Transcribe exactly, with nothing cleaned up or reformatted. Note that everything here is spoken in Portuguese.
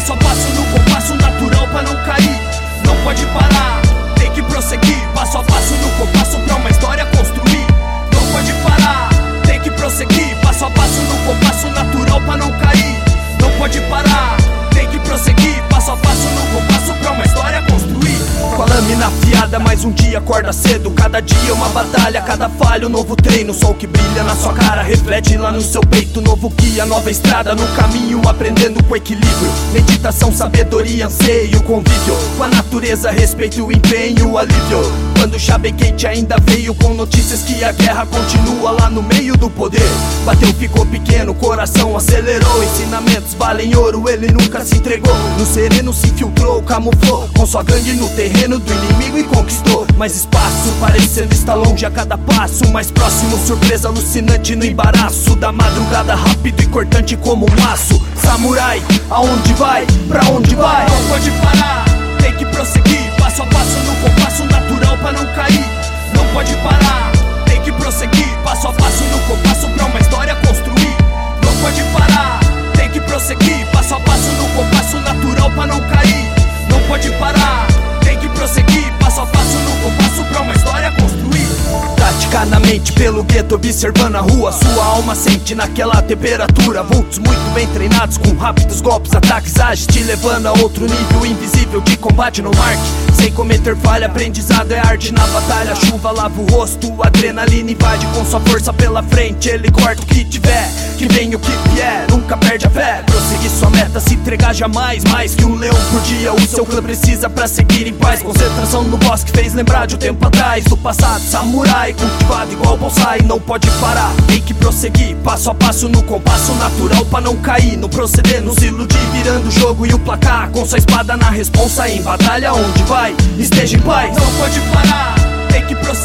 passo a passo no compasso natural pra não cair. Não pode parar, tem que prosseguir, passo a passo no compasso pra uma história construir. Não pode parar, tem que prosseguir, passo a passo no compasso natural pra não cair. Não pode parar, tem que prosseguir, passo a passo no compasso pra uma história construir. Com a lâmina afiada, mais um dia acorda cedo. Cada dia uma batalha, cada falha um novo treino. Sol que brilha na sua cara, reflete lá no seu peito. Novo guia, nova estrada no caminho, aprendendo com equilíbrio. Meditação, sabedoria, anseio, convívio com a natureza, respeito, o empenho, alívio. Quando o Chave Quente ainda veio com notícias que a guerra continua lá no meio do poder. Bateu, ficou pequeno, coração acelerou. Ensinamentos valem ouro, ele nunca se entregou. No sereno se infiltrou, camuflou com sua gangue no terreno do inimigo e conquistou mais espaço, parecendo estar longe a cada passo. Mais próximo, surpresa alucinante no embaraço da madrugada, rápido e cortante como um aço. Samurai, aonde vai? Pra onde vai? Não pode parar, tem que prosseguir, passo a passo no compasso natural pra não cair. Não pode parar, tem que prosseguir, passo a passo no compasso pra uma história construir. Não pode parar, tem que prosseguir, passo a passo no compasso natural pra não cair. Não pode parar, tem que prosseguir, passo a passo no compasso pra uma história construir. Tática na mente, pelo gueto, observando a rua. Sua alma sente naquela temperatura. Vultos muito bem treinados, com rápidos golpes, ataques ágeis, te levando a outro nível invisível de combate no marque. Sem cometer falha, aprendizado é arte na batalha. Chuva lava o rosto, adrenalina invade com sua força pela frente. Ele corta o que tiver, que vem o que vier, nunca perde a fé. Prosseguir sua meta, se entregar jamais. Mais que um leão por dia, o seu clã precisa pra seguir em paz. Concentração no bosque fez lembrar de um tempo atrás. Do passado, samurai, cultivado igual bonsai. Não pode parar, tem que prosseguir, passo a passo no compasso natural pra não cair. No proceder, nos iludir, virando o jogo e o placar. Com sua espada na responsa, em batalha onde vai, esteja em paz. Não pode parar, tem que prosseguir,